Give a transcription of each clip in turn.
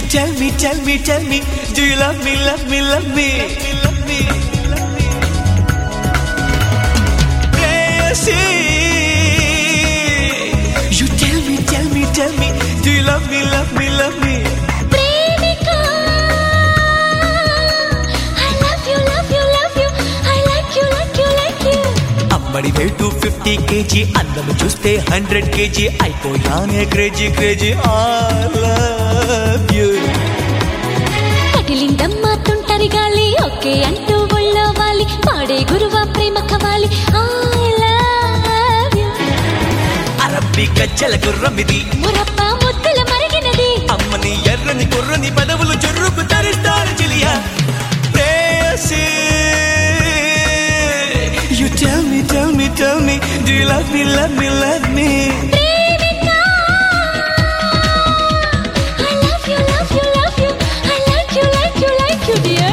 tell me, do you love me, love me, love me, love me, love me? Prayasi, you tell me, do you love me, love me, love me? Premika, I love you, love you, love you, I like you, like you, like you. అమ్మడి weight 250 kg, అందము చూస్తే 100 kg, అయిపోయానే crazy crazy, I love you. కదిలిందమ్మా తుంటరి గాలి, okay అంటూ ఒళ్ళో వాలి, పాడే గురువా ప్రేమ కవాలి, I love you. అరబ్బి గజ్జల గుర్రమిది, మురప్పా ముద్దుల మరిగినది, అమ్మని ఎర్రని కుర్రని పదవులు చుర్రుకు తరిస్తారు చిలియా. ప్రేయసి, you tell me, do you love me, love me, love me? ప్రేమికా, I love you, love you, love you, I like you, like you, like you, dear.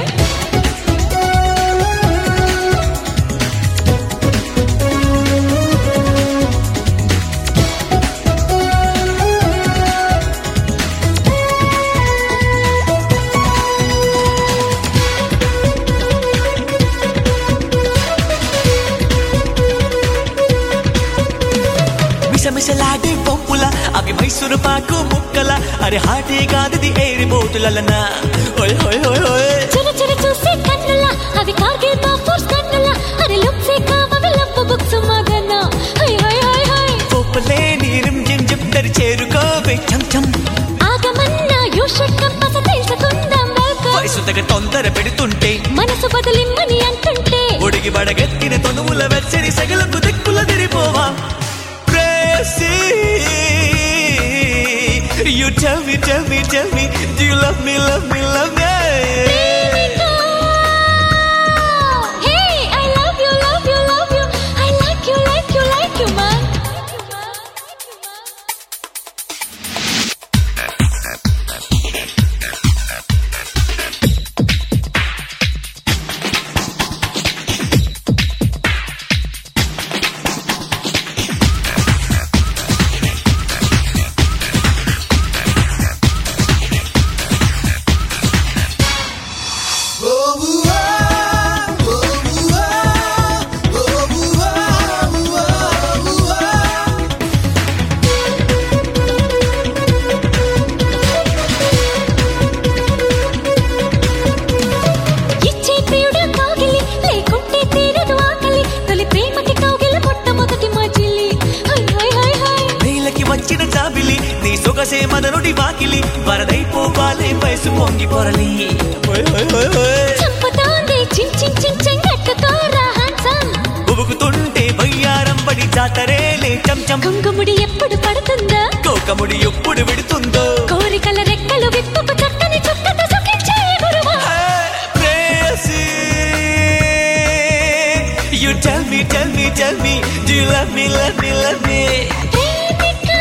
మిసమిసలాడే పంపుల, అవి మైసూరు పాకు ముక్కల, అరే హాటే కాదది ఏరి బోటులన. ఓయ్ ఓయ్ ఓయ్ ఓయ్, చిర చూసే కన్నుల, అవి కార్గిల్ బాఫోర్స్ కన్నుల, అరే లుక్సే కావవి లవ్ బుక్స్ మగన. హై హై హై హై, పోపలే నీరం జింజిప్తరి చేరుకోవే చం చం. ఆగమన్నా యూ షుడ్ కమ్ పస తెలుసుకుందాం వెల్కమ్. వయసుతగ తొందర పెడుతుంటే, మనసు బదులిమ్మని అంటుంటే, ఒడిగి బడగెత్తిన తొనువుల వెచ్చని సగలకు దిక్కుల తిరిపోవా. Prayasi, you tell me, do you love me, love me, love me? ప్రేమికా, hey, I love you, love you, love you, I like you, like you, like you, man. వచ్చిన జాబిలి, నీ సొగసే మదనుడి వాకిలి, వరదైపోవాలే వయసు పొంగి పొరలి. చంపుతోంది చిన్ చిన్ చిన్ చెంగట్టుకోరా హ్యాండ్సమ్, ఉబుకుతుంటే వయ్యారం పడి జాతరేలే చంచం. కుంకుముడి ఎప్పుడు పడుతుందో, కోకముడి ఎప్పుడు విడుతుందో, కోరికల రెక్కలు విప్పుకు చక్కని చుక్కతో సుఖించే గురువా. ప్రేయసి, you tell me, do you love me, love me, love me? ప్రేమికా,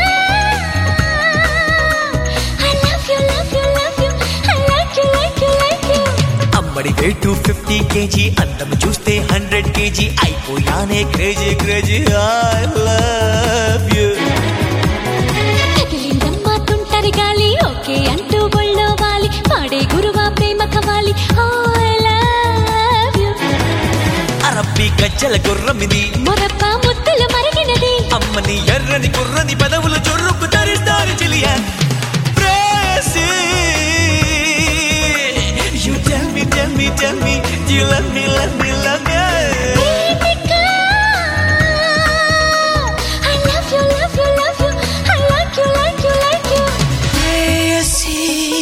I love you, love you, love you, I like you, like you, like you. అమ్మడి weight 250 kg, అందము చూస్తే 100 kg, అయిపోయానే crazy crazy, I love you. కదిలిందమ్మా తుంటరి గాలి, okay అంటూ ఒళ్ళో వాలి, పాడే గురువా ప్రేమ కవాలి, I love you. అరబ్బి గజ్జల గుర్రమిది, మురప్పా ముద్దులు మరిగినది, అమ్మని ఎర్రని కుర్రని పదవులు చుర్రుకు తరిస్తారు చిలియా. ప్రేయసి, you tell me, do you love me, love me, love me? ప్రేమికా, I love you, love you, love you, I like you, like you, like you. Prayasi,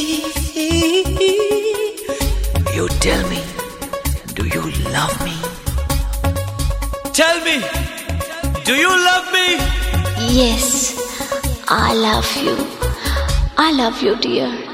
you tell me, do you love me? Tell me, do you love me? Yes, I love you, dear.